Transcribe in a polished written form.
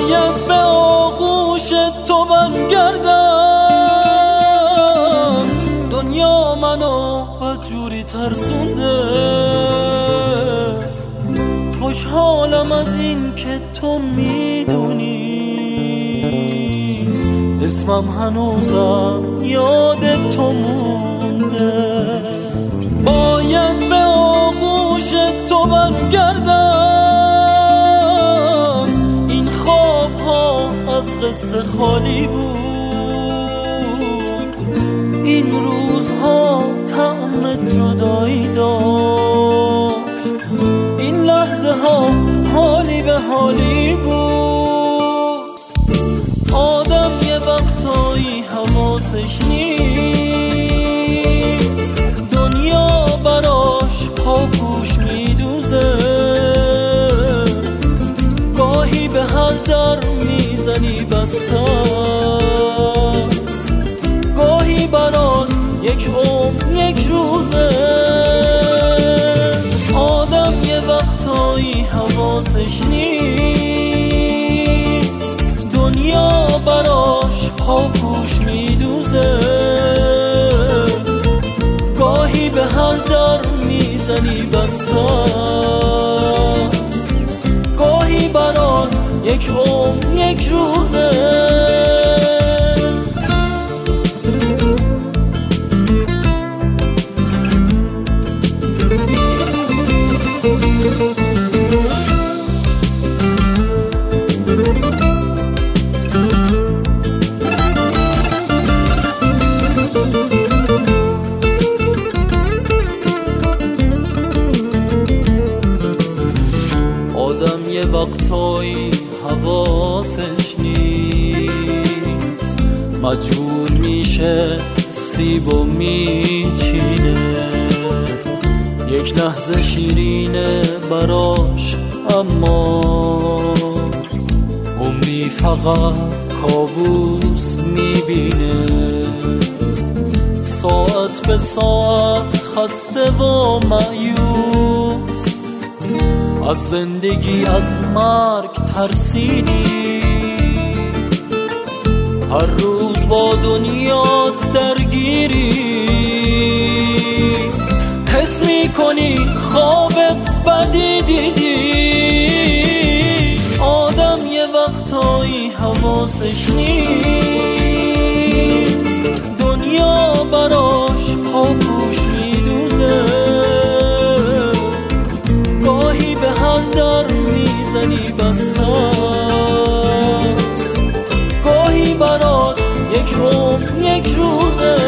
باید به آغوش تو برگردم. دنیا منو بدجوری ترسونده، خوشحالم از این که تو میدونی اسمم هنوزم یاد تو مونده. باید به آغوش تو برگردم. این خواب ها از قصه خالی بود، این روزها طعم جدایی داشت، این لحظه ها حالی به حالی بود. آدم یه وقتایی حواسش نیست، دنیا براش پاپوش میدوزه. گاهی به هر در میزنی بستست، گاهی برات یک عمر یک روزه. آدم یه وقتایی حواسش نیست، دنیا براش پاپوش میدوزه. گاهی به هر در میزنی بستست، گاهی برات یک عمر یک روزه. آدم یه وقتایی حواسش نیست، مجبور میشه سیبو میچینه. یک لحظه شیرینه براش اما عمری فقط کابوس میبینه. ساعت به ساعت خسته و مایوس، از زندگی از مرگ ترسیدی. هر روز با دنیات درگیری، حس میکنی خواب بدی دیدی. آدم یه وقتایی حواسش نیست، دنیا براش پاپوش میدوزه. گاهی به هر در میزنی بستست، گاهی برات یک عمر یک روزه.